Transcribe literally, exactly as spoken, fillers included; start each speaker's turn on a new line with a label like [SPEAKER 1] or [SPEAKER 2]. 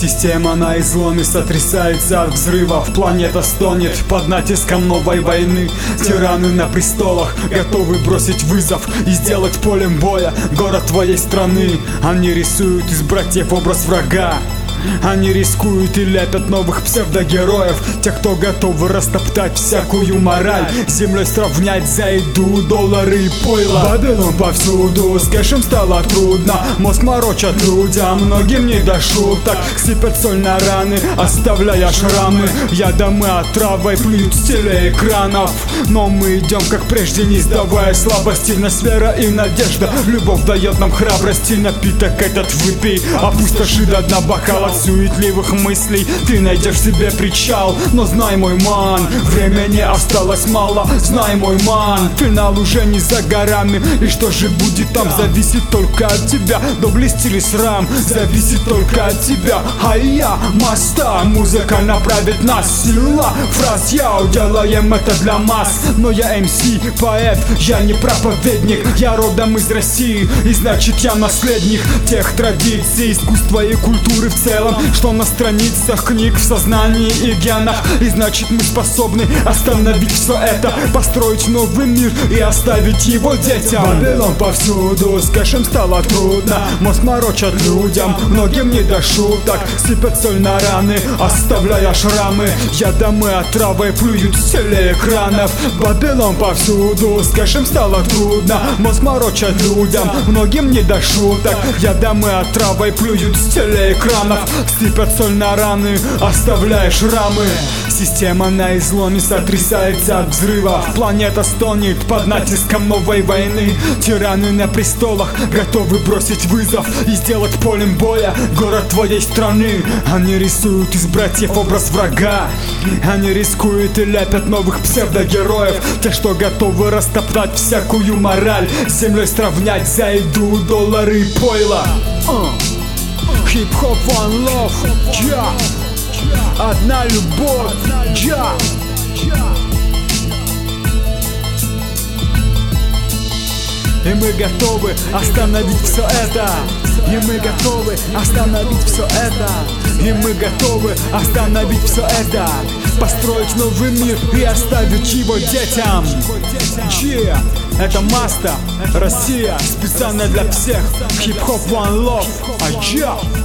[SPEAKER 1] Система на изломе сотрясается от взрывов. Планета стонет под натиском новой войны. Тираны на престолах готовы бросить вызов и сделать полем боя город твоей страны. Они рисуют из братьев образ врага. Они рискуют и лепят новых псевдогероев, тех, кто готов растоптать всякую мораль, с землей сравнять за еду, доллары и пойло. Вавилон повсюду, с кэшем стало трудно, мозг морочат людям, многим не до шуток. Сыпят соль на раны, оставляя шрамы, ядом и отравой плюют с телеэкранов. Но мы идем как прежде, не сдавая слабости. Нас вера и надежда, любовь дает нам храбрости. Напиток этот выпей, опустоши до дна бокала. Суетливых мыслей ты найдешь себе причал. Но знай, мой ман, времени осталось мало. Знай, мой ман, финал уже не за горами. И что же будет там, зависит только от тебя. Доблесть или срам, зависит только от тебя. А я моста, музыка направит нас. Сила фраз, яу, делаем это для масс. Но я эм си, поэт, я не проповедник. Я родом из России, и значит я наследник тех традиций, искусства и культуры в целом, что на страницах книг, в сознании и генах. И значит мы способны остановить все это, построить новый мир и оставить его детям. Вавилон повсюду, с кэшем стало трудно, мозг морочат людям, многим не до шуток. Сыпят соль на раны, оставляя шрамы, ядом и отравой плюют с телеэкранов. Вавилон повсюду, с кэшем стало трудно, мозг морочат людям, многим не до шуток. Ядом и отравой плюют с телеэкранов. Сыпят соль на раны, оставляя шрамы. Система на изломе сотрясается от взрыва. Планета стонет под натиском новой войны. Тираны на престолах готовы бросить вызов и сделать полем боя город твоей страны. Они рисуют из братьев образ врага. Они рискуют и лепят новых псевдогероев, те, что готовы растоптать всякую мораль, с землей сравнять за еду, доллары и пойло. Хип-хоп, one love, я, одна любовь, я. И мы готовы остановить все это. И мы готовы остановить все это. И мы готовы остановить все это. Построить новый мир и оставить его детям. Yeah. Это Маста, Россия, специально для всех. Хип-хоп, one love, а я.